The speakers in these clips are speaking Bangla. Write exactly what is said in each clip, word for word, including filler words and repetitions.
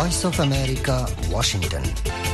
Voice of America, Washington.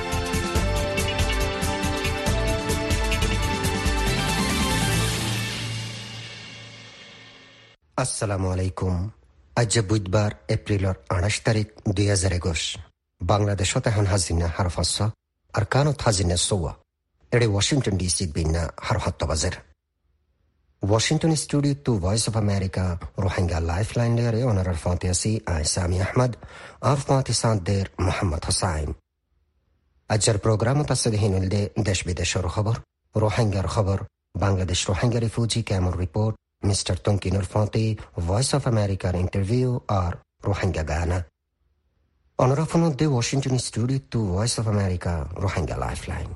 আসসালামু আলাইকুম। আজ বুধবার এপ্রিলর আঠাশ তারিখ দুই হাজার একুশ। বাংলাদেশত এখন হাজিনা হারফাস আর কানত হাজিনা সোয়া এড়ে ওয়াশিংটন ডিসি বিনা হারহাত্ত বাজের ওয়াশিংটন স্টুডিও টু voice of America Rohingya life line লেয়ারে ওনারার ফাঁতিয়াসি আই সামি আহমদ আর ফাঁতিসাদের মোহাম্মদ হোসাইন। আজের প্রোগ্রাম তাসদিহিনুল দে দেশ বিদেশের খবর, রোহিঙ্গার খবর, বাংলাদেশ রোহিঙ্গা রিফিউজি ক্যাম্পের রিপোর্ট, মিস্টার তঙ্কিনুর ফাঁতি, ভয়েস অফ আমেরিকার ইন্টারভিউ আর রোহিঙ্গা গানা। অনরাফন দে ওয়াশিংটন স্টুডিও টু voice of America Rohingya life line.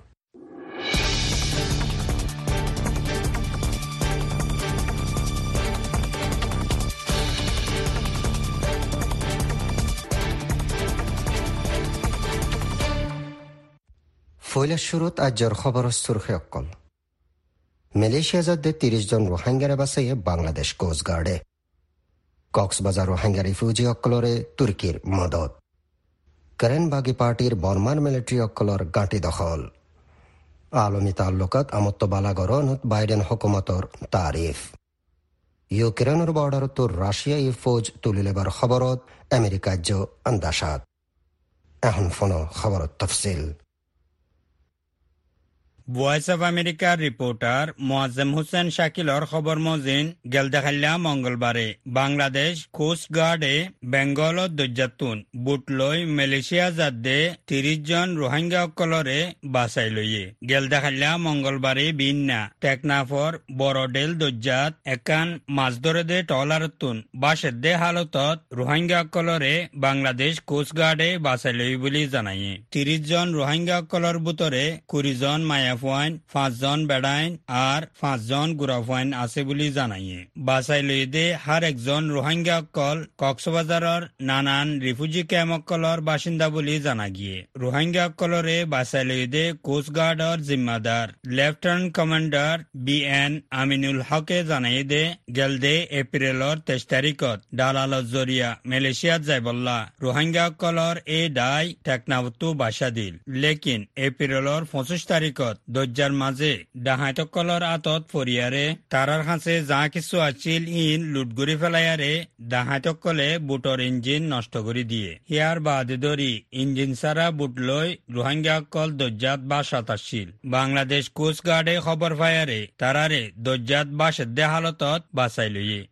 ফৈলার শুরুত আজর খবর সুরখে অক্কল। মালয়েশিয়া যাদের তিরিশ জন রোহিঙ্গারে বাসাইয়ে বাংলাদেশ কোস্টগার্ডে। কক্সবাজার রোহিঙ্গা রিফিউজি অক্কলরে তুর্কির মদত। করেনবাগি পার্টির বর্মার মিলিটারি অক্কলর গাঁটি দখল। আলমী তাল্লুকাত আমত্ত বালাগরনত বাইডেন হুকুমতর তারিফ। ইউক্রেনের বর্ডারত রাশিয়া ই ফৌজ তুলিলেবার খবরত আমেরিকা জো আন্দাসাত। এখন ফোন খবরত তফসিল। ভয়েস অফ আমেরিকার রিপোর্টার মোয়াজ্জেম হোসেন শাকিলর খবর মজিন গেলদেখাল্লা মঙ্গলবারে বাংলাদেশ কোস্ট গার্ডে বেঙ্গলত দৈজাতুন বুটলই মালয়েশিয়া যাদে তিরিশ জন রোহিঙ্গা অকলরে বাছাই লইয়ে গেলদেখাল্লা মঙ্গলবারে বিন্না টেকনাফর বড়ডেল দৈজাত একান মাছ ধরে দে টলারতুন বাসের দে হালতত রোহিঙ্গা অকলরে বাংলাদেশ কোস্ট গার্ডে বাছাই লই বলে জানাইয়ে। তিরিশ জন রোহিঙ্গা অকলর ভিতরে কুড়ি জন মায়া পাঁচজন বেড়াইন আর পাঁচজন গুড়াফাইন আছে বলে জানাইয়ে। বাছাই লইদে হার একজন রোহিঙ্গা অকল কক্সবাজারের নানান রিফিউজি ক্যাম্প অকলর বাসিন্দা বলে জানা গিয়ে। রোহিঙ্গা অকলরে বাছাই লইদে কোস্টগার্ডর জিম্মাদার lieutenant commander B N Aminul হকে জানাই দে গেলদে এপ্রিলর তেইশ তারিখত দালালত জরিয়া মালয়েশিয়াত যাইবল্লা রোহিঙ্গা অকলর এ দায় টেকনাফতো বাসা দিল। লেকিন এপ্রিলর পঁচিশ তারিখত দজ্জার মাঝে ডাহাইতকলর আতত ফরিয়ারে তারার কাছে যা কিছু আছিল ইন লুটগুড়ি ফেলাইয়ারে ডাহাইতকলে বুটর ইঞ্জিন নষ্ট করে দিয়ে হিয়ার বাদে ধরি ইঞ্জিন সারা বুট লই রোহিঙ্গা অকল দজ্জাত বাসাত আসছিল। বাংলাদেশ কোস্ট গার্ডে খবর পায়ারে তারারে দজ্জাত বাসেদ্দে হালতত বাঁচাই লইয়ে।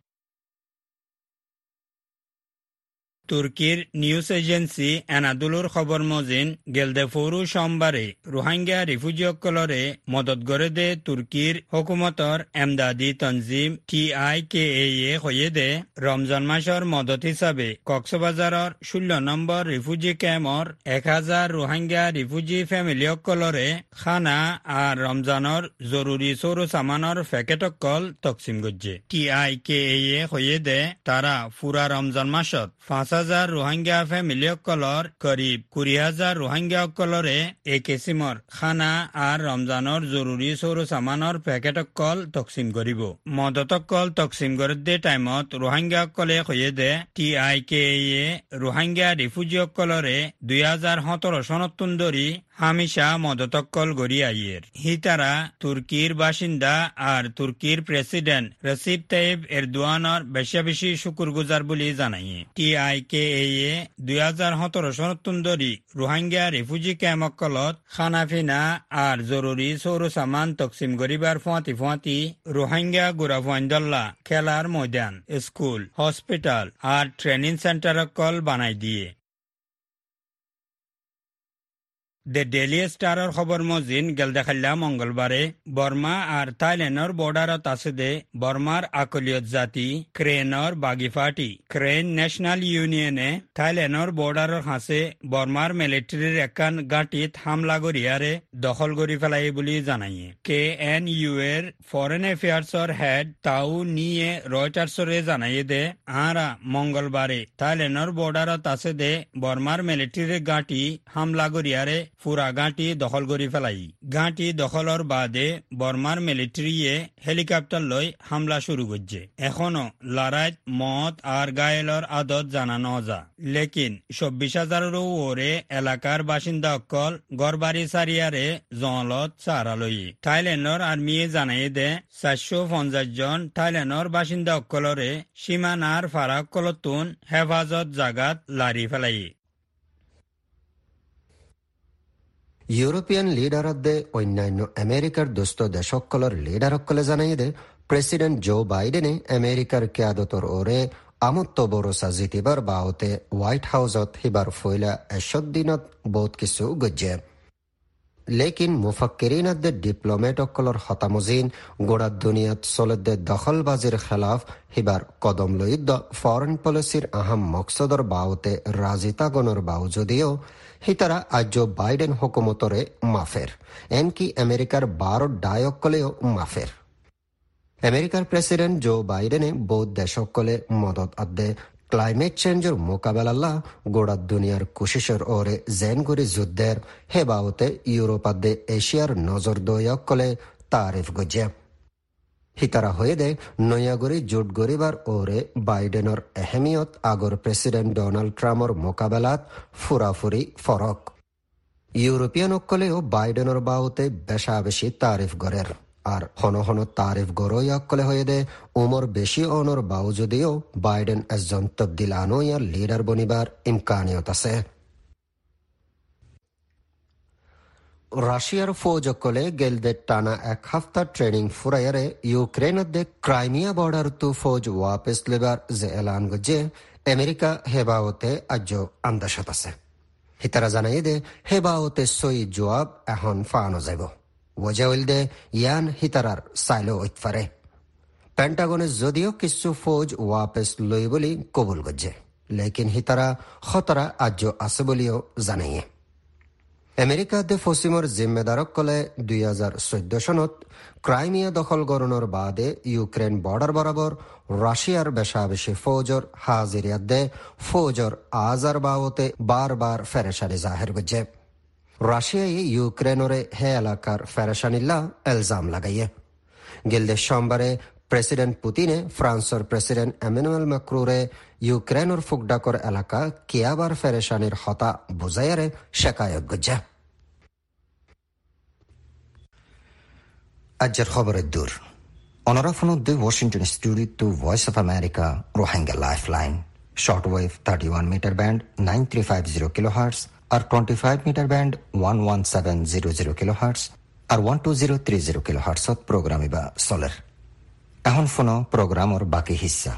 তুর্কির নিউজ এজেন্সি এনাদুলুর খবর মজিন গেলদেফরু সোমবারে রোহিঙ্গা রিফিউজি অকলরে মদত করে দে তুর্কির হুকুমতর এমদাদি তনজিম টি আই কে এ হয়ে দে রমজান মাসের মদত হিসাবে কক্সবাজারের ষোলো নম্বর রিফিউজি ক্যাম্পর এক হাজার রোহিঙ্গা রিফিউজি ফ্যামিলি অকলরে খানা আর রমজানের জরুরি সৌর সামানের প্যাকেট অকল তকসিম গজ্জে। টি আই কে এ হয়ে দে তারা পুরা রমজান মাসত পাঁচ হাজার রোহিঙ্গা ফ্যামিলি অকলর করিব কুড়ি হাজার রোহিঙ্গা অকলরে এ কিসিমর খানা আর রমজানের জরুরি সৌর সামানের প্যাকেট অকল তকসিম করিব। মদত অকল তকসিম করে দে টাইমত রোহিঙ্গা অকলে হয়ে দে T I K A Rohingya refugee অকলরে দুই হাজার সতেরো সনতুন ধরি হামিশা মদতকল গড়ি আইয়ের। হি তারা তুর্কির বাসিন্দা আর তুর্কির প্রেসিডেন্ট রসিব তাইব এরদোয়ানের বেশা বেশি শুকুর গুজার বলে জানাইয়ে। টি আই কে এ দুই হাজার সতেরো সনতুন ধরি রোহিঙ্গা রিফিউজি ক্যাম্পকলত খানাফিনা আর জরুরি সৌর সামান তকসিম গরিবার ফুয়াতি ফুয়াতি রোহিঙ্গা গুড়াফাইন্দল্লা খেলার ময়দান, স্কুল, হসপিটাল আর ট্রেনিং সেন্টার কল বানাই দিয়ে। দ্য ডেইলি স্টারের খবর মজিন গেলদেখাল্লা মঙ্গলবারে বর্মা আর থাইল্যান্ডর বর্ডারত আছে দে বর্মার আকলিয়ত জাতি ক্রেনর বাগি পার্টি ক্রেন ন্যাশনাল ইউনিয়নে থাইল্যান্ডর বর্ডারের কাছে বর্মার মিলিটারির একান গাঁটিত হামলা করিয়ারে দখল করি ফেলাই বলে জানাইয়ে। কে এন ইউ এর ফরেন অ্যাফেয়ার্সর হেড তাও নিয়ে রয়টার্সরে জানাইয়ে দে আরা মঙ্গলবারে থাইল্যান্ডর বর্ডারত আছে দে বর্মার মিলিটারির গাঁটি হামলা করিয়ারে পুরা ঘাঁটি দখল করে ফেলাই। ঘাঁটি দখলর বাদে বর্মার মিলিটারিয়ে হেলিকপ্টার লই হামলা শুরু করছে। এখনো লড়াইত মত আর গায়েলর আদত জানানো যা, লেকিন চব্বিশ হাজারেরও ওরে এলাকার বাসিন্দা অকল গড়বাড়ি সারিয়ারে জলত সারালই। থাইল্যান্ডর আর্মিয়ে জানাই দে চারশো পঞ্চাশ জন থাইল্যান্ডর বাসিন্দা অকলরে সীমানার ফারাক কলতুন হেফাজত জাগাত লারি ফেলাই। ইউরোপিয়ান লিডারদে অন্যান্য আমেরিকার দুস্থ দেশসকলের লিডারসকলে জানাই দে প্রেসিডেন্ট জো বাইডেনে আমেরিকার কেয়াদতর ওরে আমত্ত বরসা জিতিবার বাওতে হোয়াইট হাউসত হিবার ফইলা এসব দিনত বহুত কিছু গজ্জে। লেকিন মুফাক্কিরিনাদে ডিপ্লোমেট অকলর হতামজিন গোড়া দুনিয়াত চলদে দখলবাজির খেলাফ হিবার কদম লইদ ফরেন পলিসির আহাম মকসদর বাওতে রাজিতাগণর বাউ যদিও হিতারা আজ বাইডেন হুকুমতরে মাফের, এমকি আমেরিকার বারো ডায়কলেও মাফের। আমেরিকার প্রেসিডেন্ট জো বাইডেনে বৌদ্ধ দেশকলে মদত আদে ক্লাইমেট চেঞ্জের মোকাবেলা গোড়া দুনিয়ার কোশিসের ওরে জেনগুরি যুদ্ধের হে বাউতে ইউরোপ আদে এশিয়ার নজর দয়কলে তারিফ গজে। হিতারা হয়ে দে নয়াগরি জোট গরিবার ওরে বাইডেনের এহেমিয়ত আগর প্রেসিডেন্ট ডোনাল্ড ট্রাম্পর মোকাবেলাত ফুরাফুরি ফরক। ইউরোপিয়ান অকলেও বাইডেনের বাউতে বেশা বেশি তারিফ গড়ের, আর হন হন তারিফ গড়ই অকলে হয়ে দে উমর বেশি অনর বাউ যদিও বাইডেন একজন তবদিল আনোয়ার লিডার বনিবার ইমকানিয়ত আছে। রাশিয়ার ফৌজ অকলে গেলদে টানা এক হপ্তাহ ট্রেনিং ফুরাইয়ারে ইউক্রেনদে ক্রাইমিয়া বর্ডার তু ফৌজ ওয়াপেস লেবার যে এলান গজে আমেরিকা হেবাওতে আজ আন্দাসত আছে। হিতারা জানাই দে হেবাওতে সই জবাব এখন ফানো যাব। ওজাউল দে ইয়ান হিতারার সাইলো ইতফারে পেন্টাগনে যদিও কিছু ফৌজ ওয়াপেস লই বলি কবুল গজে, লেকিন হিতারা খতরা আজ আছে বলিও জানাইয়ে। আমেরিকা দে ফসিমর জিম্মেদারক কলে দুই হাজার চৈধ্য সনত ক্রাইমিয়া দখল গরণর বাদে ইউক্রেন বর্ডার বরাবর রাশিয়ার বেশা বেশি ফৌজর হাজিরিয়াত দে ফৌজর আজার বাওতে বারবার ফেরেশানি জাহের গজে। রাশিয়ায় ইউক্রেনরে হে এলাকার ফেরেশানিল্লা এলজাম লাগাইয়ে। গেলদে সোমবারে প্রেসিডেন্ট পুতিনে ফ্রান্সর প্রেসিডেন্ট এমানুয়েল ম্যাক্রোরে ইউক্রেনের ফুকডাকর এলাকা কিয়াবার ফেরেশানির হতা বুঝাইয়ারে শেকায়ত গজে। আজের খবরের দূর অনরাফনুদ্দে ওয়াশিংটন স্টুডিও টু voice of America Rohingya lifeline shortwave thirty one metre band nine three five zero kilo hertz আর twenty five metre band one one seven zero zero kilo hertz আর one two zero three zero kilo হার্টসত প্রোগ্রাম ইবা চলের। এখন ফোনো প্রোগ্রামর বাকি হিস্সা।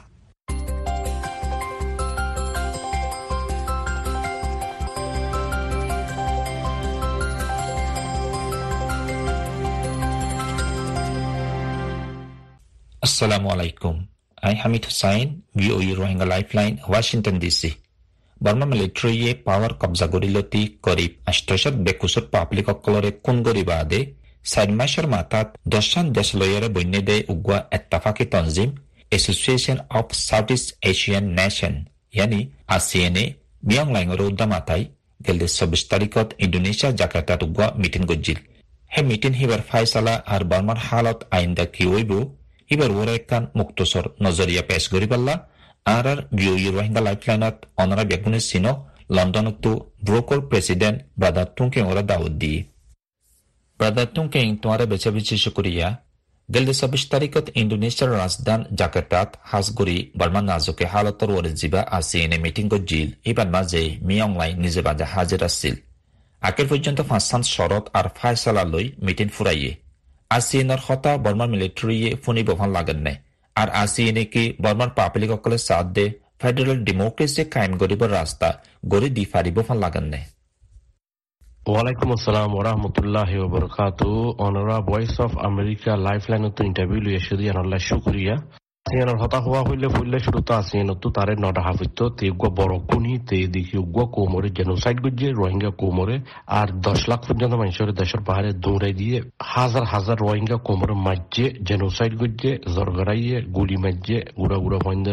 Assalamu alaikum. I Hamid Hussain, V O E Rohingya Lifeline, Washington D C. Burma military ye power কবজা গরিলতি করিব আষ্টশত বেকুশত পাবলিক অকলরে কোন গরিবাদে চার মাসের মাথাত দশান দেশ লয়ারে বন্যে দে উগুয়া এত্তাফাকি তনজিম association of south east Asian nation ইয়ানি আসিএনএ মিয়ং লাইঙর উদ্দা মাথায় গেলদে চব্বিশ তারিখত ইন্দোনেশিয়া জাকার্তাত উগুয়া মিটিং গজ্জিল। হে মিটিং হিবার ফাইসালা আর বর্মার হালত আইন্দা কি হইব হিবার ওরা একখান মুক্তসর নজরিয়া পেশ করি পাল্লা আর আর ভিওই রোহিঙ্গা লাইফলাইনত অনরা বেগুনের সিনো লন্ডনত ব্রোকর প্রেসিডেন্ট ব্রাদার টুংকে ওরা দাওয়াত দিয়ে ব্রাদার টুংকে তোমারা বেছে বেছে শুক্রিয়া। গেলদে চব্বিশ তারিখত ইন্দোনেশিয়ার রাজধান জাকার্তাত হাজগরি বর্মা নাজুকে হালতর ওরে জিবা আসিএনএ মিটিং গজ্জিল। এবার মাঝে মিয়ং লাইন নিজে বাজে হাজির আসছিল। আকের পর্যন্ত পাঁচখান শরত আর ফায়সালা লই মিটিং ফুরাইয়ে আসিএনর হতা বর্মার মিলিটারিয়ে ফোনি বহন লাগেন নাই আর আসিএনএ কি বর্মার পাবলিক অকলের সাথ দে ফেডারেল ডেমোক্রেসি কায়েম গরিবার রাস্তা গড়ি দি ফারিব বহন লাগেন নাই। ওয়ালাইকুম আসসালাম ওরহমতুল্লাহি ওয়া বারাকাতুহু। অনরা ভয়েস অফ আমেরিকা লাইফলাইন তো ইন্টারভিউ লিয়ে শুধু আল্লাহ শুকরিয়া। আসিয়ানোর হতা হওয়া হইলে ফুললে শুরু তো আসিয়ানো তো তারে নটা হাফিত তে গুয়া বড় কুনি তে দেখি গুয়া কোমরে জেনোসাইড গজ্জে রোহিঙ্গা কোমরে আর দশ লাখ পর্যন্ত মানুষের দেশের পাহাড়ে দৌড়াই দিয়ে হাজার হাজার রোহিঙ্গা কোমরে মাঝে জেনোসাইড গজ্জে জরগড়াইয়ে গুলি মাঝে গুড়া গুড়া বন্ধরে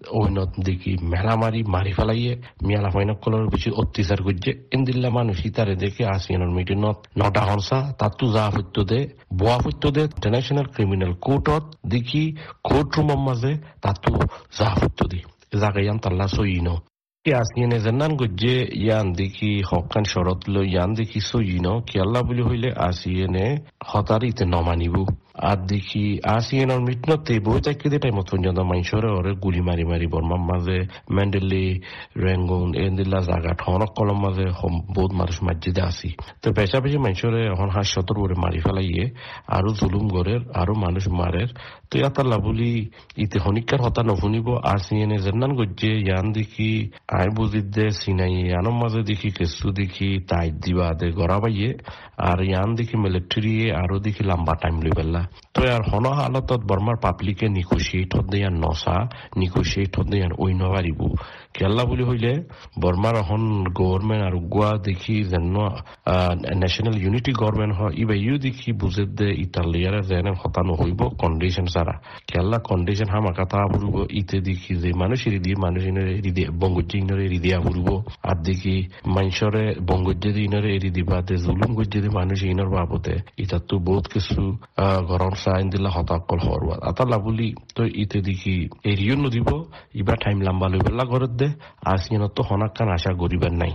ওইনত দেখি মেলামারি মারি ফেলাইয়ে মিয়ালা ফাইনকলের বেশি অত্যাচার করছে ইন্দিল্লা মানুষ তারে দেখে আসিয়ানোর মিটিনত নটা হরসা তাতু যা হইতো দে বোয়া হইতো দে ইন্টারন্যাশনাল ক্রিমিনাল কোর্টত দেখি কোর্ট রুমের মাঝে তাতু যা হইতো দি জাগাইয়ান তাল্লা সইনো আসিয়ানে জানান গজ্জে ইয়ান দেখি হকান শরত লো ইয়ান দেখি সইনো কি আল্লাহ বলি হইলে আসিয়ানে হতারিতে নমানিব আর দেখি আসিয়ানোর মিটনতে বই চাকরি টাইম পর্যন্ত মানুষের ওরে গুলি মারি মারি বর্মার মাঝে মেন্ডেলি রেঙ্গুন এন্দিল্লা জায়গা ঠনক কলম মাঝে বহুত মানুষ মসজিদে আসি তো পেশা পেশি মানুষের এখন হাস সতর করে মারি ফেলাইয়ে আরো জুলুম গড়ের আরো মানুষ মারের তো ইয়াতাল্লা বলি ইতে হনিকার হতা নশুনিব আসিয়ানে জানান গজ্জে ইয়ান দেখি আই বুঝি দে সিনাই ইয়ানোর মাঝে দেখি কেসু দেখি তাই দিবা দে গড়া বাইয়ে আর ইয়ান দেখি মিলিটারি আরো দেখি লম্বা টাইম লই পেলা তো আর হন হালতত বর্মার পাবলিকে নিকোসিয়েট হতে ইয়ান নসা নিকোসিয়েট হতে ইয়ান ওই নবারিব কেল্লা বলি হইলে বর্মার এখন গভর্নমেন্ট আর গুয়া দেখি যেন ন্যাশনাল ইউনিটি গভর্নমেন্ট হয় ইবা ইউ দেখি বুঝে দে ইতালিয়ার যেন হতানো হইব কন্ডিশন সারা কেল্লা কন্ডিশন হামাকা তা ফুরব ইতে দেখি যে মানুষ এরি দিয়ে মানুষ ইনরে এরি দিয়ে বঙ্গজ্জে ইনরে এরি দিয়া ফুরব আর দেখি মানুষরে বঙ্গজ্জে ইনরে এরি দিবা দে জুলুম গজ্জে দি মানুষ ইনর বাবতে ইতা তো বহুত কিছু গরম সাইন দিলা হতাকল হরওয়াত আতালা বলি তো ইতে দেখি এরিও নদিব ইবা টাইম লম্বা লইবেলা ঘরত দে আসিয়ানত তো হনাক্কান আশা গরিবের নাই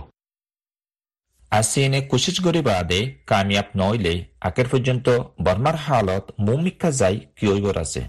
আসিয়ানে কোশিশ গরিবা আদে কামিয়াব নইলে আগের পর্যন্ত বর্মার হালত মুমিকা যাই কি হইবর আছে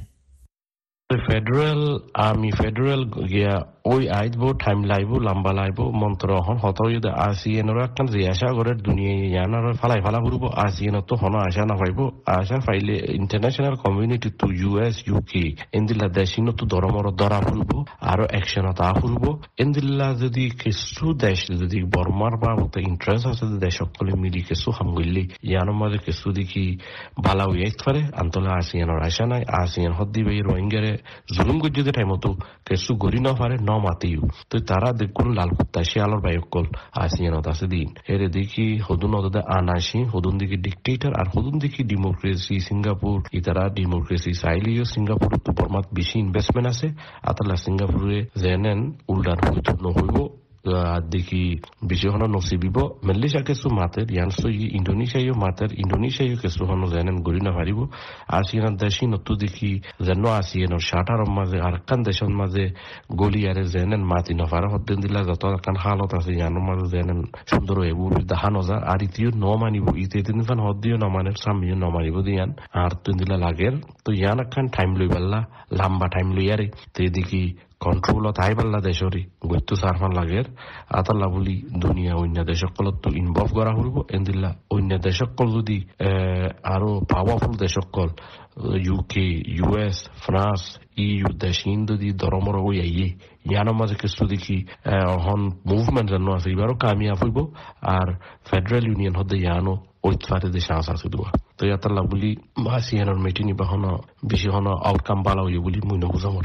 ফেডারেল আর্মি ফেডারেল গিয়া ওই আইব টাইম লাইব লম্বা লাইব মন্ত্র হন হত আসিয়ানোর একখান যে আশা করে দুনিয়া ইয়ানার ফালাই ফালা ফুরব আসিয়ানত তো হন আশা না পাইব আশা পাইলে ইন্টারন্যাশনাল কমিউনিটি টু ইউএস ইউকে এন্দিল্লা দেশিন তো ধরমর ধরা ফুরব আরো একশনত আ ফুরব এন্দিল্লা যদি কিছু দেশ যদি বর্মার বাবতে ইন্টারেস্ট আছে দেশ সকলে মিলি কিছু হামগিল্লি ইয়ানোর মাঝে কিছু দেখি ভালা হইয়াইতে পারে আন্তলা আসিয়ানোর আশা নাই আসিয়ান হদ দিবে রোহিঙ্গারে জুলুম গজ্জে টাইম তো কিছু গড়ি না পারে ন মাতিও তো তারা দেখুন লাল কুত্তা শিয়ালর বাইকল আসিয়ানত আছে দিন এরে দেখি হদুন হদে আনাসি হদুন দেখি ডিকটেটর আর হদুন দেখি ডেমোক্রেসি সিঙ্গাপুর ইতারা ডেমোক্রেসি চাইলেও সিঙ্গাপুর তো বর্মাত বেশি ইনভেস্টমেন্ট আছে আতালা সিঙ্গাপুরে জেনেন উল্টার হইত নহইব আর দেখি বেশি হন নচিবিব মেলেছিয়া কিছু মাতের ইয়ানসো ইন্দোনেশিয়াও মাতের ইন্দোনেশিয়াও কিছু হন জেনেন গড়ি না পারিব আসিয়ান দেশি নতু দেখি যেন আসিয়ানোর ষাটার মাঝে আর কান দেশের মাঝে গলি আরে জেনেন মাতি নফারা হদ্দিন দিলা যত কান হালত আছে ইয়ানোর মাঝে জেনেন সুন্দর হইব দেখা নজা আর ইতিও ন মানিব ইতে তিন ফান হদ্দিও নমানের সামিও নমানিব দিয়ান আর তিন দিলা লাগের তো ইয়ান একখান টাইম লই পাল্লা লম্বা টাইম লই আরে তে দেখি কন্ট্রোলত আই পাল্লা দেশরি গত্তু সারফান লাগের আতাল্লা বলি দুনিয়া অন্য দেশকলত তো ইনভলভ করা হইব এন্দিল্লা অন্য দেশকল যদি আরো পাওয়ারফুল দেশকল ইউকে ইউএস ফ্রান্স ইউ দেশিন যদি দরমর হই আইয়ে ইয়ানোর মাঝে কিছু দেখি হন মুভমেন্ট জানো আছে এবারও কামিয়াব হইব আর ফেডারেল ইউনিয়ন হতে ইয়ানো ওইতফারে দেশে আসা আছে দুয়া তো ইয়াতাল্লা বলি আসিয়ানোর মিটিনি বা হন বেশি হন আউটকাম বালা হইব বলি মুই নবুঝামর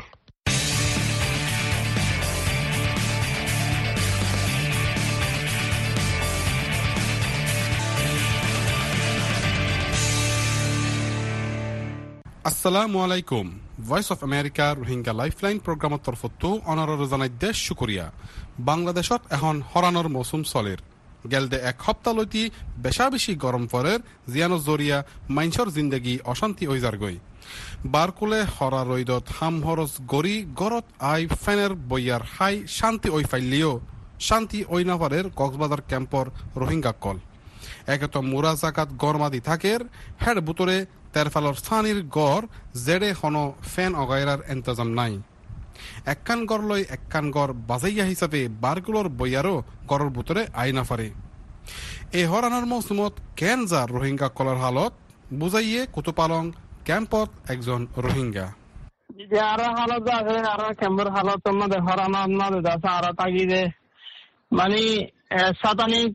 আসসালামু আলাইকুম voice of America Rohingya lifeline প্রোগ্রামৰ তৰফতো অনাৰৰ জনাই দেশ শুকুৰিয়া বাংলাদেশত এখন হৰাণৰ মৌচুম চলেৰ গেলদে এক সপ্তাহলৈতি বেশা বেশি গৰম পৰেৰ জিয়ানৰ জৰিয়া মাইনছৰ জিন্দগী অশান্তি হৈ যাৰগৈ বাৰকুলে হৰা ৰৈদত হাম হৰজ গৰি গৰত আই ফেনের বইয়ার হাই শান্তি ওই ফাইলিও শান্তি ওই নাপারের কক্সবাজার ক্যাম্পর রোহিঙ্গা কল একেত মুরা জাকাত গরমাদি থাকের হেড বুতরে তেরফালর স্থানীর গড় জেডে হন ফেন অগাইরার এন্তজাম নাই একখান গড় লই একখান গড় বাজাইয়া হিসাবে বারগুলোর বইয়ারও গড়ের বুতরে আই নাফারে এই হরানোর মৌসুমত কেন যার রোহিঙ্গা কলার হালত বুঝাইয়ে কুতুপালং ক্যাম্পত একজন রোহিঙ্গা আর হালত আছে আর ক্যাম্পের হালত আমাদের হরানো আমাদের আছে আর তাগি যে মানে সাতানিক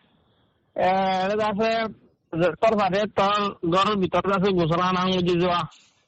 আছে তোর ভাবে তোর ঘরের ভিতরে আছে গোসলখানা মুজি যাওয়া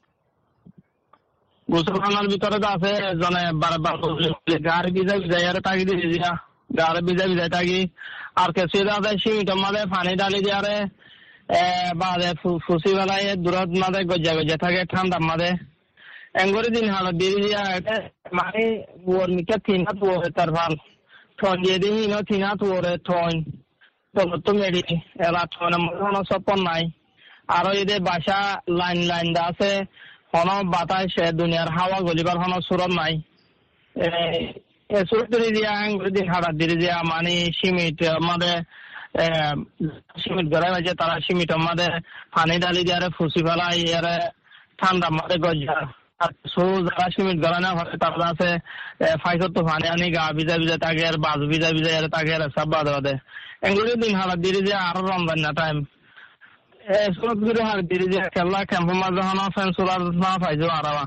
গোসলখানার ভিতরে আছে জনে বারবার গাড়ি ভিজা ভিজাই আর তাগি দিয়ে দিয়া গাড়ি ভিজা ভিজাই তাগি আর কেসি আছে সিমিটার মাঝে পানি ডালি দিয়ে আরে বাদে ফুসি বেলায় দূরত মাঝে গজ্জা গজ্জা থাকে ঠান্ডার মাঝে এঙ্গরি দিন হালা দিরি দিয়া এটা মানে ওর মিটা তিনাত ওরে তার ভাল থন দিয়ে দিন ইনো তিনাত ওরে থন তো তো মেডি এলা থন মন সপন নাই আর এদের বাসা লাইন লাইন দা আছে কোন বাতাস দুনিয়ার হাওয়া গলিবার কোন সুরত নাই এ সুরত দিয়া এঙ্গরি দিন হালা দিরি দিয়া মানে সিমিট আমাদের সিমিট গড়াই মাঝে তারা সিমিট আমাদের পানি ডালি দিয়ে ফুসি ফেলাই এর ঠান্ডা মাঝে গজা সো যারা সিমিট গড়ানো হয় তারা আছে ফাইসত তো পানি আনি গা ভিজা ভিজা থাকে আর বাজ ভিজা ভিজা এর থাকে আর সব বাদ বাদে এগুলো দিন হালা দিরি যে আরো রমজান না টাইম এ সুরত গুলো হাল দিরি যে খেলা ক্যাম্প মাঝে হন ফেন্সুলার না পাইছো আরাবা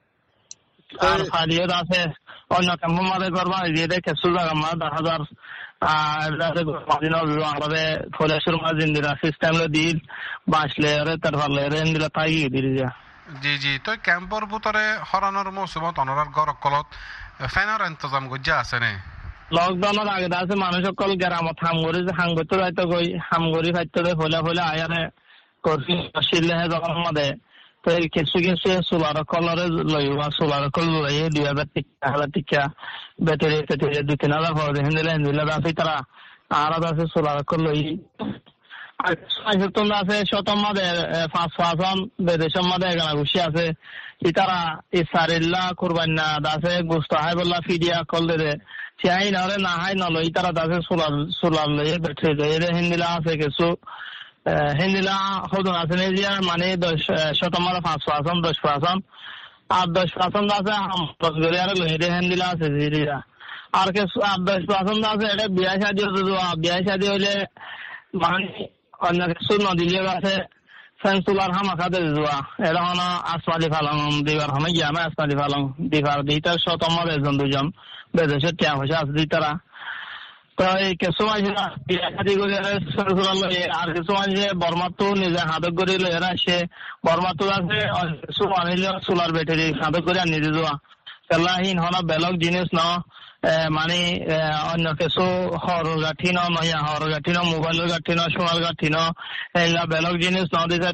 আর ফালিও আছে অন্য ক্যাম্প মাঝে করবা দিয়ে দেখে সুজাগা মা দশ হাজার আর মাদিনা আমাদের ফলেশ্বর মাজিন্দিরা সিস্টেম দিল বাসলে তার ভালো দিলা তাই দিলি যা জি জি তো ক্যাম্পর ভিতরে হরানোর মৌসুমত অনরার গরক কলত ফ্যানের ইন্তজাম গজ্জা আছে নে লকডাউনের আগে আছে মানুষ সকল গ্রামত হামগরি হামগরি যাইতো গই হামগরি খাইতে হলে হলে আয়ারে করছি আসলে যখন আমাদের তো এই কিছু কিছু সোলার কলরে লইবা সোলার কল লই দুই হাজার টিকা হাজার টিকা ব্যাটারি ব্যাটারি দুই তিন হাজার হওয়া হিন্দিলে হিন্দিলে আছে তারা আর আছে সোলার কল লই আর তোমরা আছে শতমাদের পাঁচ পাঁচন বেদেশের মধ্যে এগারো ঘুষি আছে তারা ইসারিল্লা কুরবান্না দাসে গুস্ত হাই বললা ফিডিয়া কল দে চাই নাহলে না হাই নলই তারা দাসে সোলার সোলার লই ব্যাটারি লই হিন্দিলা আছে কিছু হিন্দিলা হদন আছে নিজিয়া মানে দশ শতমার পাঁচ পাঁচন দশ পাঁচন আর দশ পাঁচন আছে দশ গড়ি আর লই হিন্দিলা আছে জিরিয়া আর কিছু আর দশ পাঁচন আছে এটা বিয়া শাদি বিয়া শাদি হইলে মানে অন্য কিছু নদীলে আছে ফেন্সুলার হামা খাতে যোৱা এটা হন আসমালি ফালং দিবার হমে গিয়া না আসমালি ফালং দিবার দিতার শতমার এজন দুজন বেদেশের টিয়া পয়সা আছে দিতারা তো এই কিছু মানুষ বিয়া শাদি করে ফেন্সুলার লই আর কিছু মানুষ বর্মাতো নিজে হাতত করে লই আসে বর্মাতো আছে কিছু মানুষ সোলার ব্যাটারি হাতত করে নিজে যোৱা পেলাহীন হন বেলক জিনিস ন মানে অন্য কিছু হর গাঠি ন নয়া হর গাঠি ন মোবাইলের গাঠি ন সোনার গাঠি ন এইগুলা বেলক জিনিস ন দিতে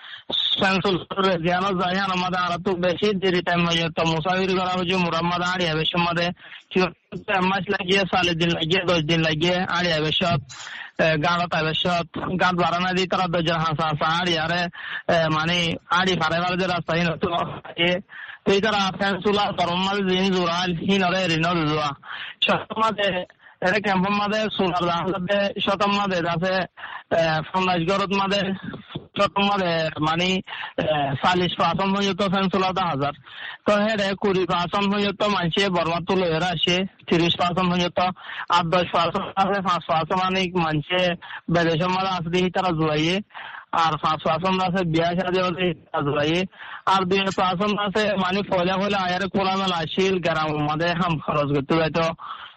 জ্ঞান যায় আমাদের আর তো বেশি দেরি টাইম হয়ে তো মুসাফির করা হচ্ছে মুরাম্মাদ আড়ি হবে সম্মাদে মাস লাগিয়ে চাল্লিশ দিন লাগিয়ে দশ দিন লাগিয়ে আড়ি হবে সব গাঁত হবে সব গাঁত বাড়ানা দিয়ে তারা দশজন হাসা হাসা আড়ি আরে মানে আড়ি ফাড়ে ফাড়ে যে রাস্তা এই তারা ফেন্সুলা তরমাল জিন জোরাল হিনরে রিনর জোয়া শতমাদে এটা ক্যাম্প মাদে সোলার দাহতে শতমাদে আছে পঞ্চাশ গরত মাদে শতমাদে মানে চাল্লিশ পার্সেন্ট পর্যন্ত ফেন্সুলা দশ হাজার তো হেরে কুড়ি পার্সেন্ট পর্যন্ত মানুষে বর্মা তুলে হেরা আসে তিরিশ পার্সেন্ট পর্যন্ত আট দশ পার্সেন্ট আছে পাঁচ পার্সেন্ট মানে মানুষে বেদেশের মাদে আছে দেখি তারা জোয়াইয়ে আর পাঁচ পার্সেন্ট আছে বিয়া সাদে জোয়াইয়ে আর দুই পার্সেন্ট আছে মানে ফলে ফলে আয়ার খোলামেলা আসিল গ্রাম মাদে হাম খরচ করতে যাইতো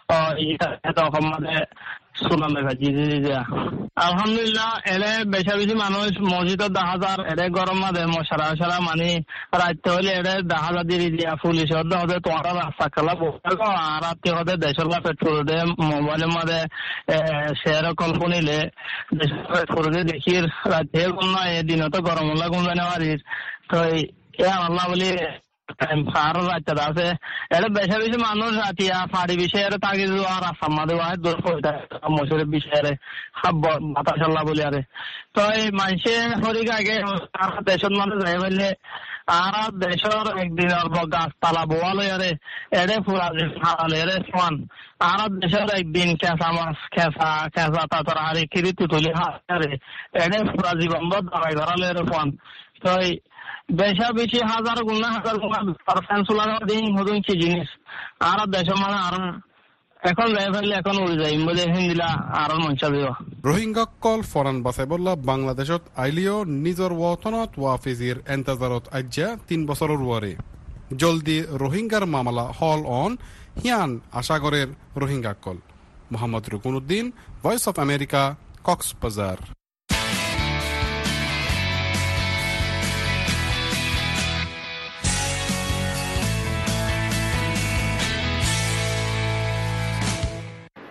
আলহামদুলিল্লাহ এলে বেশা বেশি মানুষ মসজিদের দশ হাজার এরে গরম মাদে মশারা সারা মানে রাখতে হলে এরে দশ হাজার দিয়ে দিয়া পুলিশ হতে তোমার রাস্তা খেলা বসে আর রাত্রি হতে দেশের বা পেট্রোল দে মোবাইলের মাদে শেয়ার কল্প নিলে দেশের পেট্রোল দিয়ে দেখি রাত্রে কোন নয় দিনে তো গরম হল্লা কোন জানে পারিস তো এ আল্লাহ বলি আরো রাজ্য আছে এটা বেশি বেশি মানুষ রাতিয়া ফাড়ি বিষয়ে তাকে আর আসাম মাদে মসুরের বিষয়ে বাতাস আল্লাহ বলি আরে তো এই মানুষে হরিক আগে দেশের মানুষ যাই বললে আর দেশের একদিন গাছপালা বোয়ালো আরে এড়ে ফুরা হারালে এড়ে সমান আর দেশের একদিন খেঁচা মাছ খেঁচা খেঁচা তারপর হারি খিরি তুতুলি হারে এড়ে ফুরা জীবন দাঁড়াই ধরালে এর ফোন তো বেশা বেশি হাজার গুণা হাজার গুণা ফেন্সুলার দিন হদুন কি জিনিস আর দেশের মানে আর এখন যাই ফেললে এখন উড়ে যাই বলে হিন্দিলা আর মঞ্চা দিব রোহিঙ্গা কল ফরান বাসাই বললা বাংলাদেশত আইলিও নিজর ওয়াতনত ওয়াফিজির এন্তাজারত আজ্জা তিন বছরের ওয়ারে জলদি রোহিঙ্গার মামলা হল অন হিয়ান আশাগরের রোহিঙ্গা কল Mohammad Rukunuddin voice of America Cox's Bazar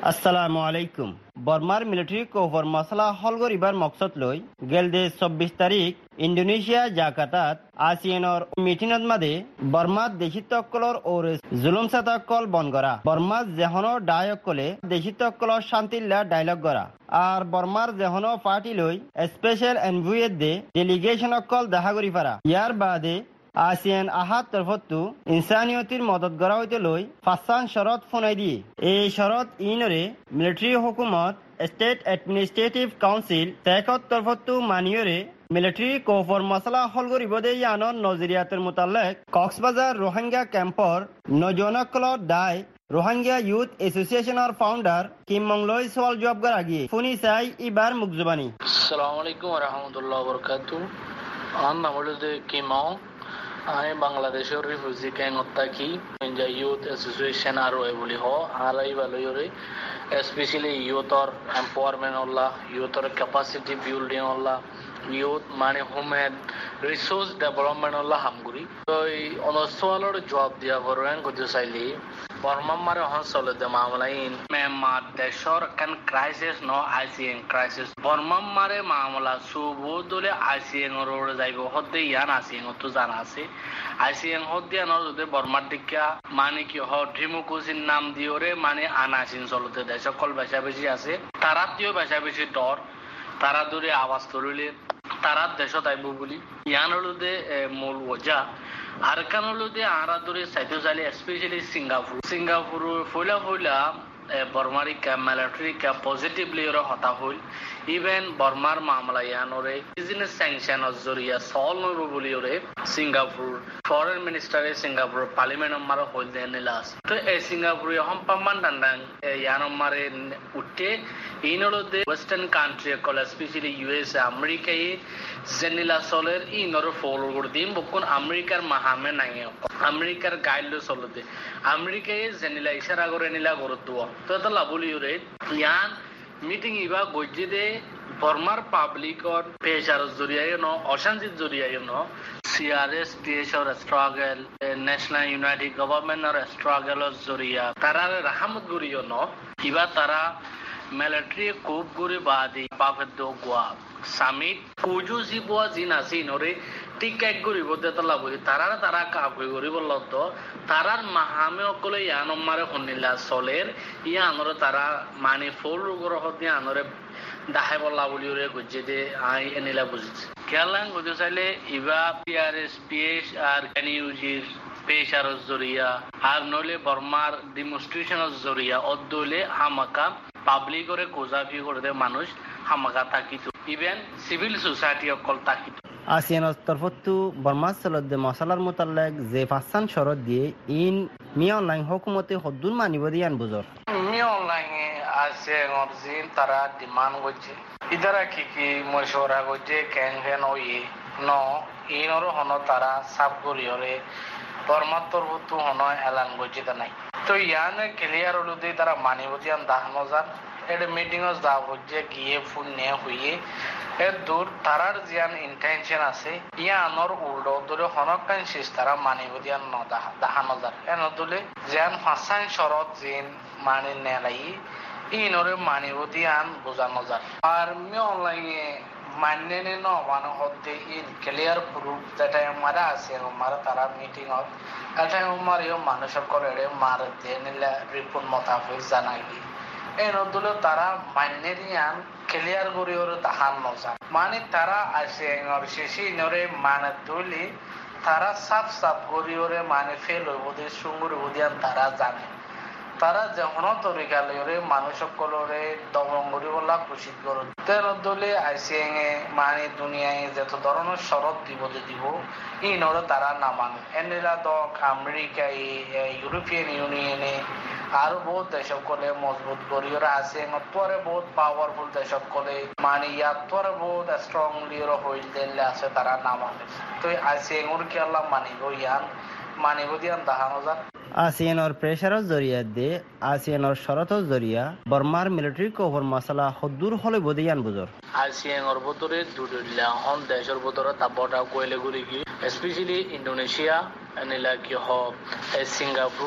আসসালামু আলাইকুম। বর্মার মিলিটারি কোভর মশলা হলগরিবার মকসদ লৈ গেলদে চব্বিশ তারিখ ইন্দোনেশিয়া জাকাতাত আসিয়ানর মিটিনত মাদে বর্মাত দেশিতকলর ওরে জুলুম সাতাকল বন করা বর্মাত যেহনো ডায়কলে দেশিতকলর শান্তিল্লা ডায়লগ করা আর বর্মার যেহনো পার্টি লৈ স্পেশাল এনভুয়েত দে ডেলিগেশন অকল দেখা করি পারা ইয়ার বাদে আসিয়ান আহাত তরফতু ইনসানিয়তির মদত করা হইতে লই ফাঁসান শরত ফোনাই দিয়ে এই শরত ইনরে মিলিটারি হুকুমত স্টেট অ্যাডমিনিস্ট্রেটিভ কাউন্সিল তেকত তরফতু মানিয়রে মিলিটারি কোফর মশলা হল করিব দে ইয়ানর নজরিয়াতের মোতালেক কক্সবাজার রোহিঙ্গা ক্যাম্পর নজনকলর দায় রোহিঙ্গা ইউথ এসোসিয়েশনের ফাউন্ডার কিম মংলই সওয়াল জবাব করা গিয়ে ফুনি চাই ইবার মুকজবানি। আসসালামু আলাইকুম ওয়া রাহমাতুল্লাহি ওয়া বারাকাতুহু। আমার নাম হলো কিম মং। আমি বাংলাদেশের রিফিউজি ক্যাম্পত থাকি ইন্ডিয়া ইউথ এসোসিয়েশন আর ওই বলি হ আর এই ভালোই স্পেশালি ইউথর এম্পাওয়ারমেন্ট হল্লা ইউথর ক্যাপাসিটি বিল্ডিং হল্লা ইউথ মানে হোমেন রিসোর্স ডেভেলপমেন্ট হল্লা হামগুড়ি তো এই অনস্থলের জবাব দিয়া করেন করতে চাইলি বর্মার মারে হন চলে দে মামলাইন মেমার দেশর কান ক্রাইসিস ন আইসিএন ক্রাইসিস বর্মার মারে মামলা সুবো দলে আইসিএন রোড যাইব হদ্দে ইয়ান আইসিএন তো জানা আছে আইসিএন হদ্দে ন যদি বর্মার দিকা মানে কি হ ডেমোক্রেসির নাম দিওরে মানে আনাসিন চলতে দেশ সকল বেশা বেশি আছে তারা দিও বেশা বেশি ডর তারা দূরে আওয়াজ তুলিলে তারা দেশ তাইব বলি ইয়ান হলো দে মূল ওজা আর কান হলো দে আরা দূরে সাইতো চাইলে স্পেশালি সিঙ্গাপুর সিঙ্গাপুর ফইলা ফইলা বর্মারি কা মিলিটারি কা পজিটিভলি ওরা হতা হইল ইভেন বর্মার মামলা ইয়ানরে বিজনেস স্যাংশনের জরিয়া সল নইব বলি ওরে সিঙ্গাপুর ফরেন মিনিস্টারে সিঙ্গাপুর পার্লিমেন্ট মারা হইল দেন নিলাস তো এই সিঙ্গাপুর হম পাম্বান দান্দাং ইয়ান মারে উঠে ইনলো দে ওয়েস্টার্ন কান্ট্রি কল স্পেশালি ইউএস আমেরিকায় জেনিলা সলের ইনর ফলো করে দিন বকুন আমেরিকার মাহামে নাই আমেরিকার গাইডলো চলতে আমেরিকায় জেনিলা ইশারা করে নিলা গুরুত্ব তো তো লাবলি রে ইয়ান মিটিং ইবা গজ্জি দে বর্মার পাবলিকর পেশার জরিয়ায় ন অশান্তির জরিয়ায় ন সিআরএস পিএসর স্ট্রাগল ন্যাশনাল ইউনাইটেড গভর্নমেন্টর স্ট্রাগলর জরিয়া তারা রাহমত গরিয় ন ইবা তারা মিলিটারি কোপ গরি বাদি পাফেদ গোয়া সামিট কুজু জিবুয়া জিন আছে নরে ঠিক এক গরিব দেতা লাভ তারা তারা কাপড় গরিব লত তারার মাহামে অকলে ইয়ান মারে শুনিলা চলের ইয়ানরে তারা মানে ফুল গ্রহ দিয়ে আনরে দাহাই বল্লা বলি ওরে গুজে দে আই এনিলা বুঝিছে খেলাং বুঝে চাইলে ইবা পিআরএস পিএস আর এনইউজির পেশার জরিয়া আর নইলে বর্মার ডেমনস্ট্রেশনের জরিয়া অদলে হামাকা পাবলিক করে কোজাফি করে দে মানুষ হামাকা তাকিত ইভেন সিভিল সোসাইটি অকল তাকিত আসিয়ানের তরফতু বর্মা চলতে মশলার মোতালেক যে ফাঁসান শরত দিয়ে ইন মি অনলাইন হুকুমতে হদ্দুন মানিব দিয়ান বুঝর মি অনলাইনে আসিয়ানের জিন তারা ডিমান্ড করছে ইদারা কি কি মশওয়ারা করছে কেন কেন ওই ন ইনর হন তারা সাব করিয়রে বর্মার তরফতু হন এলান করছে তা নাই তো ইয়ানে ক্লিয়ার হলো দিয়ে তারা মানিব দিয়ান দাহানো যান এটা মিটিং যা হচ্ছে গিয়ে ফোন নিয়ে হইয়ে এর দূর তারার জিয়ান ইন্টেনশন আছে ইয়ানোর উল্টো দূরে হনকান শেষ তারা মানিব দিয়ান ন দাহানো যান এন দূরে জিয়ান ফাঁসান শরত জিন মানি নেলাই ইনরে মানিব দিয়ান বোঝানো যান আর মি অনলাইনে মান্য ন মানে হতে ইন ক্লিয়ার প্রুফ যেটা মারা আছে মারা তারা মিটিং হত এটা আমার মানুষ সকলে মার দিয়ে নিলে রিপোর্ট মোতাবেক জানাই এই নদুলে তারা মান্য দিয়ান ক্লিয়ার করি ওর তাহান নজান মানে তারা আসে শেষে নরে মানে তুলি তারা সাফ সাফ করি ওরে মানে ফেল হইব দিয়ে সুঙ্গুর বুদিয়ান তারা জানে তারা যখন তরিকা লইরে মানুষ সকলরে দমন করি বলা খুশি করো তের দলে আইসিএং এ মানে দুনিয়ায় যত ধরনের শরৎ দিব দিব ই নরে তারা না মানে এনেলা দক আমেরিকায় ইউরোপিয়ান ইউনিয়নে আরো বহুত দেশ সকলে মজবুত করি ওরা আছে পরে বহুত পাওয়ারফুল দেশ সকলে মানে ইয়ার পরে বহুত স্ট্রংলি ওরা হইল দিলে আছে তারা না মানে তো আইসিএং ওর কি আল্লাহ মানিব ইয়ান মানিব দিয়ান দাহানো যান আসিয়ানোর প্রেসারের জরিয়া দিয়ে আসিয়ানোর শরতের জরিয়া বর্মার মিলিটারি কোভর মশলা হদ্দুর হলে বদিয়ান বুঝর আসিয়ানোর ভিতরে দুদিলা হন দেশের ভিতরে তাপটা কইলে গুলি কি স্পেশালি ইন্দোনেশিয়া নিলা কি হ সিঙ্গাপুর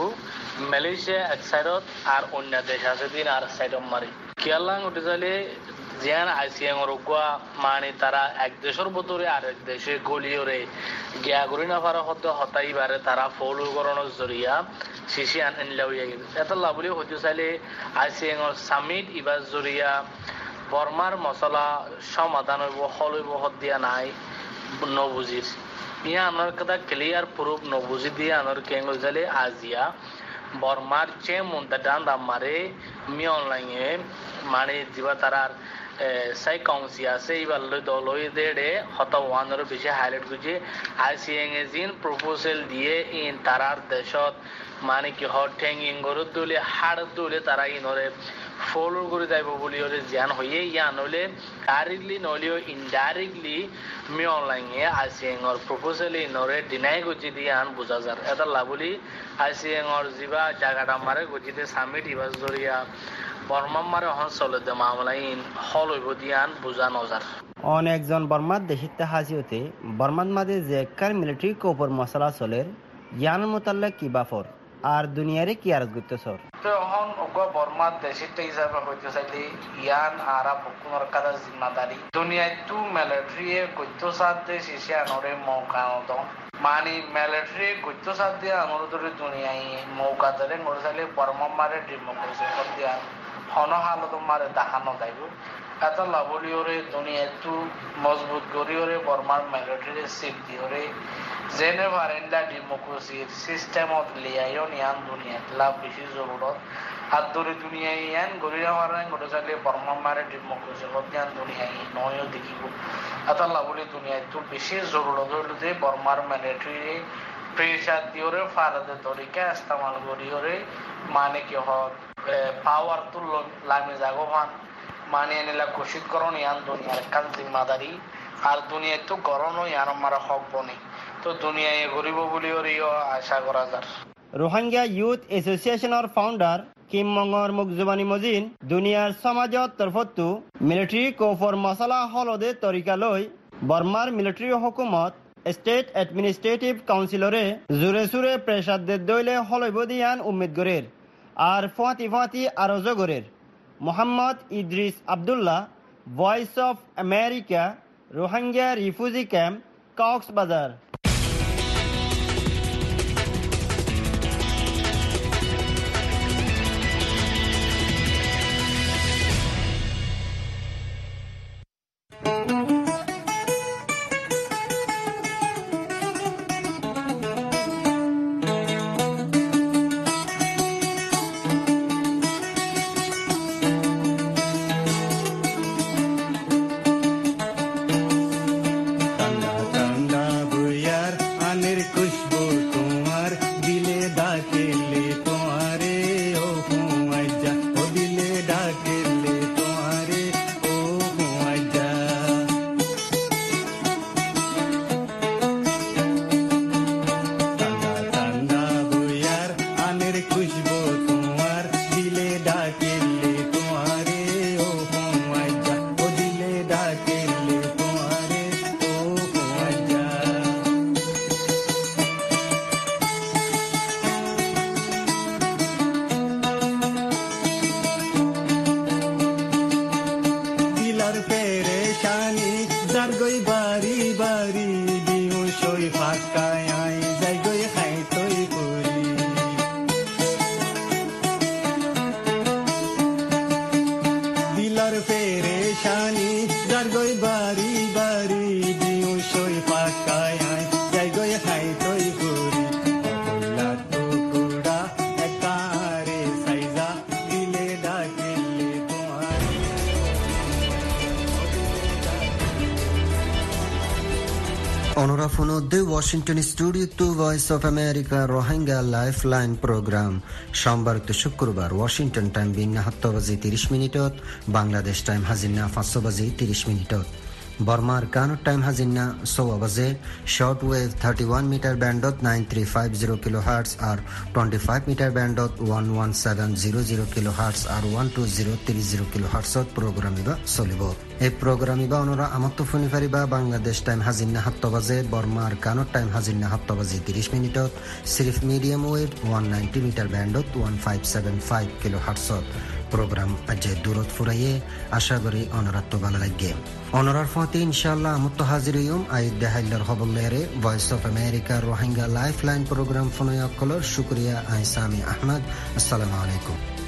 মালয়েশিয়া এক সাইডত আর অন্য দেশ আছে দিন আর সাইডত মারি কেয়ালাং উঠে যাইলে যেন আইসিএং রোগা মানে তারা এক দেশের বদলে আরেক দেশে গলিয়রে গিয়া করি না পারা হতে হতাই বারে তারা ফলো করানোর জরিয়া শিশি আনলাও এটা লাভলি হতে চাইলে আইসিএং এর সামিট ইবার জরিয়া বর্মার মশলা সমাধান হইব হল হইব হত দিয়া নাই নবুজির ইয়া আনার কথা ক্লিয়ার প্রুফ নবুজি দিয়ে আনার কেন যাইলে আজিয়া বর্মার চে মন্তা ডান দাম মারে মি অনলাইনে মানে দিবা তারার সাই কাউন্সি আছে এবার লই দলই দেড়ে হত ওয়ানের বেশি হাইলাইট করছে আইসিএং এ জিন প্রপোজাল দিয়ে ইন তারার দেশত মানে কি হট ঠ্যাঙ্গিং গরু দলে হাড় দলে তারা ইনরে ফলো করে যাইব বলি ওরে জ্ঞান হইয়ে ইয়ান হলে ডাইরেক্টলি নলিও ইনডাইরেক্টলি মি অনলাইনে আইসিএং এর প্রপোজাল ইনরে ডিনাই করছে দিয়ে আন বোঝা যার এটা লাভলি আইসিএং এর জিবা জায়গাটা মারে গজিতে সামিট ইবাস জরিয়া বর্মার অঞ্চলতে মামলা ইন হল হইব দিয়ান বুঝা নজার অনেকজন বর্মার দেশিতে হাজিওতে বর্মার মাঝে যে কার মিলিটারি কোপর মশলা চলের ইয়ান মোতাল্লা কি বাফর আর দুনিয়ারে কি আরজ করতে সর তো এখন ওগো বর্মার দেশিতে হিসাবে হইতে চাইলে ইয়ান আরা বকুনর কাদা জিম্মাদারি দুনিয়ায় তু মিলিটারি কইতো সাথে শিশে আনরে মৌকা নদন মানে মিলিটারি কইতো সাথে আনরে ধরে দুনিয়ায় মৌকা ধরে মরে চাইলে বর্মারে ডেমোক্রেসি দিয়া হন হালত মারে দেখানো যাইব এত লাভলিওরে দুনিয়াতু মজবুত করিওরে বর্মার মিলিটারি সিপ দিওরে জেনে ভারেন্ডা ডেমোক্রেসির সিস্টেমত লিয়াইও নিয়ান দুনিয়াত লাভ বেশি জরুরত আর দূরে দুনিয়ায় ইয়ান গরিরা মারেন গোটা চাইলে বর্মা মারে ডেমোক্রেসি হতিয়ান দুনিয়ায় নয়ও দেখিব এত লাভলি দুনিয়াতু বেশি জরুরত হইল যে বর্মার মিলিটারি প্রেসার দিওরে ফারাদে তরিকা ইস্তেমাল করিওরে মানে কি হত পাওয়ার তুল লামে জাগবান মানে এনেলা ঘোষিত করণ ইয়ান দুনিয়ার কান জিম্মাদারি আর দুনিয়ায় তো গরমও ইয়ান আমার হক বনে তো দুনিয়ায় গরিব বলি ওরিও আশা করা যার রোহিঙ্গা ইউথ এসোসিয়েশনের ফাউন্ডার কিম মঙ্গর মুকজুবানি মজিন দুনিয়ার সমাজত তরফতো মিলিটারি কোফর মশলা হলদে তরিকা লই বর্মার মিলিটারি হুকুমত স্টেট অ্যাডমিনিস্ট্রেটিভ কাউন্সিলরে জোরে সুরে প্রেসার দে দইলে হলইব দিয়ান উম্মেদ গরের আর ফাঁতি ফাঁতি আরো জগরের Mohammad Idris Abdullah voice of America Rohingya refugee camp Cox's Bazar Washington studio টু voice of America Rohingya life line programme সোমবার তো শুক্রবার ওয়াশিংটন টাইম বিন্না সাত বাজি ত্রিশ মিনিটত বাংলাদেশ টাইম হাজিনা পাঁচশো বাজি ত্রিশ মিনিটত বর্মার কানো টাইম হাজিনা সোয়া বাজে short wave thirty one metre ব্যান্ডত nine three five zero kilo hertz আর টোয়েন্টি ফাইভ মিটার ব্যান্ডত one one seven zero zero kilo hertz আর one two zero three zero kilo হার্টসত প্রোগ্রাম ইবা চলিব। এই প্রোগ্রাম ইবা অনরা আমত্ত শুনি পারিবা বাংলাদেশ টাইম হাজিনা সাত বাজে, বর্মার কানো টাইম হাজিনা সাত বাজে ত্রিশ মিনিটত সিরিফ medium wave one ninety metre ব্যান্ডত one five seven five kilo হার্টসত প্রোগ্রাম আজে দূরত ফুরাইয়ে আশা করি অনরাত্ম ভালো লাগে। অনরার ফতে ইনশাআল্লাহ আমত্ত হাজির হইম আইদ দেহাইলার খবরলেরে voice of America Rohingya life line programme ফোনয়কলর শুকরিয়া আই সামি আহমদ। আসসালামু আলাইকুম।